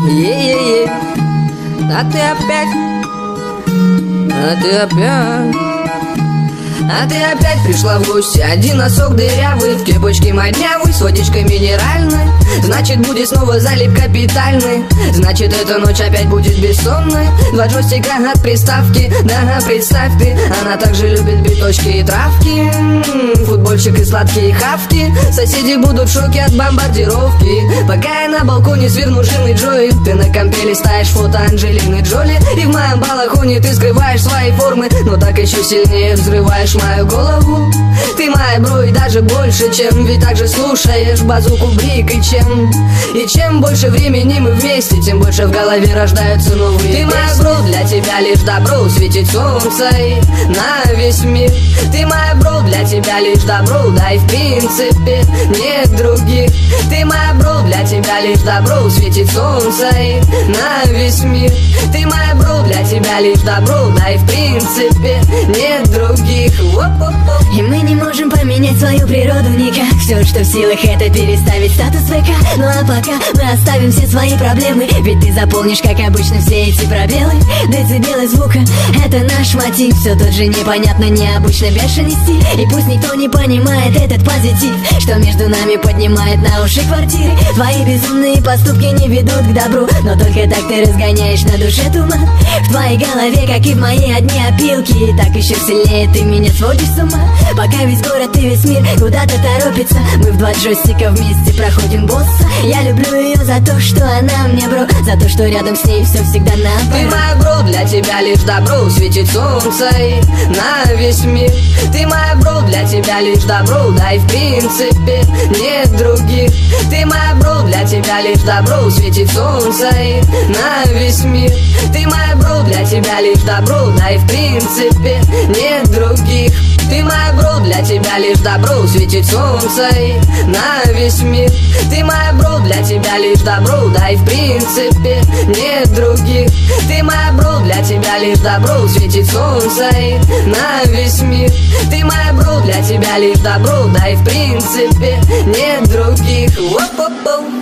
Е-е-е. А ты опять, а ты опять, а ты опять пришла в гости. Один носок дырявый, в кепочке моднявый, с водичкой минеральной. Значит, будет снова залип капитальный. Значит, эта ночь опять будет бессонной. Два джойстика от приставки, да, представь ты. Она также любит биточки и травки, футбольчик и сладкие хавки. Соседи будут в шоке от бомбардировки. Пока я на балконе сверну жирный Джои, ты на компе листаешь фото Анджелины Джоли. И в моем балахоне ты скрываешь свои формы, но так еще сильнее взрываешь мою голову. Ты моя бро и даже больше, чем. Ведь также слушаешь базуку Брик и чем больше времени мы вместе, тем больше в голове рождаются новые. Ты моя бро, для тебя лишь добро, светит солнце на весь мир. Ты моя бро, для тебя лишь добро, да и в принципе нет других. Ты моя бро, для тебя лишь добро, светит солнце на весь мир. Ты моя бро, для тебя лишь добро, да и в принципе нет других. И мы не можем поменять свою природу никак. Все, что в силах, это переставить статус ВК. Ну а пока мы оставим все свои проблемы, ведь ты заполнишь, как обычно, все эти пробелы. Децибелы звука — это наш мотив. Все тот же непонятно, необычно, бешеный стиль. И пусть никто не понимает этот позитив, что между нами поднимает на уши квартиры. Твои безумные поступки не ведут к добру, но только так ты разгоняешь на душе туман. В твоей голове, как и в моей, одни опилки. И так еще сильнее ты меня сводишь с ума. Пока весь город и весь мир куда-то торопится, мы в два джойстика вместе проходим босса. Я люблю ее за то, что она мне бро, за то, что рядом с ней все всегда наоборот. Ты моя бро, для тебя лишь добро, светит солнце на весь мир. Ты моя бро, для тебя лишь добро, да и в принципе нет других. Ты моя бро, для тебя лишь добро, светит солнце на весь мир. Ты моя бро, для тебя лишь добро, да и в принципе нет других. Ты моя бро, для тебя лишь добро, светит солнце на весь мир. Ты моя бро, для тебя лишь добро, да и в принципе нет других. Ты моя бро, для тебя лишь добро, светит солнце на весь мир. Ты моя бро, для тебя лишь добро, да и в принципе нет других. Воп-воп-воп.